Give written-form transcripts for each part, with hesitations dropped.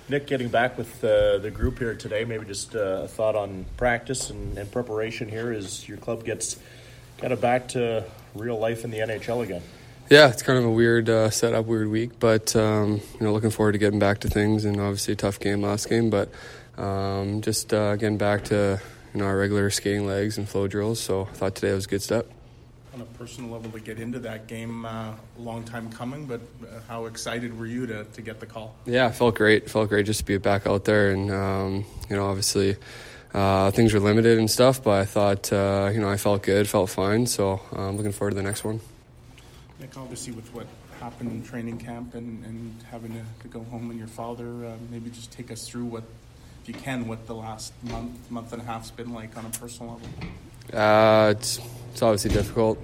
Nick, getting back with the group here today, maybe just a thought on practice and preparation here as your club gets kind of back to real life in the NHL again. Yeah, it's kind of a weird setup, weird week, but looking forward to getting back to things, and obviously a tough game last game, but just getting back to our regular skating legs and flow drills. So I thought today was a good step. On a personal level, to get into that game, a long time coming, but how excited were you to get the call? Yeah, it felt great. It felt great just to be back out there, and obviously things were limited and stuff, but I thought I felt good, felt fine. So I'm looking forward to the next one. Nick, obviously with what happened in training camp and having to go home and your father, maybe just take us through what the last month and a half's been like on a personal level. It's obviously difficult.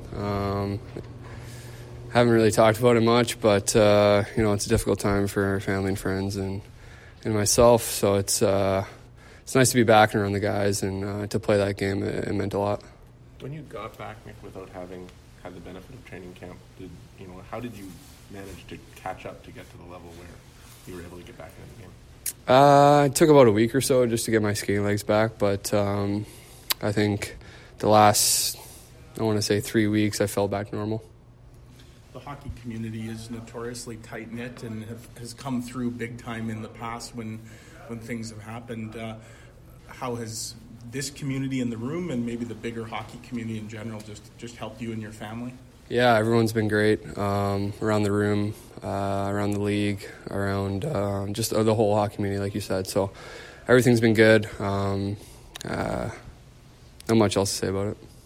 Haven't really talked about it much, but it's a difficult time for family and friends and myself. So it's nice to be back and around the guys and to play that game. It meant a lot. When you got back, Nick, without having had the benefit of training camp, how did you manage to catch up to get to the level where you were able to get back into the game? It took about a week or so just to get my skating legs back, but I think the last, 3 weeks, I fell back normal. The hockey community is notoriously tight-knit and has come through big time in the past when things have happened. How has this community in the room and maybe the bigger hockey community in general just helped you and your family? Yeah, everyone's been great around the room, around the league, around just the whole hockey community, like you said. So everything's been good. Not much else to say about it.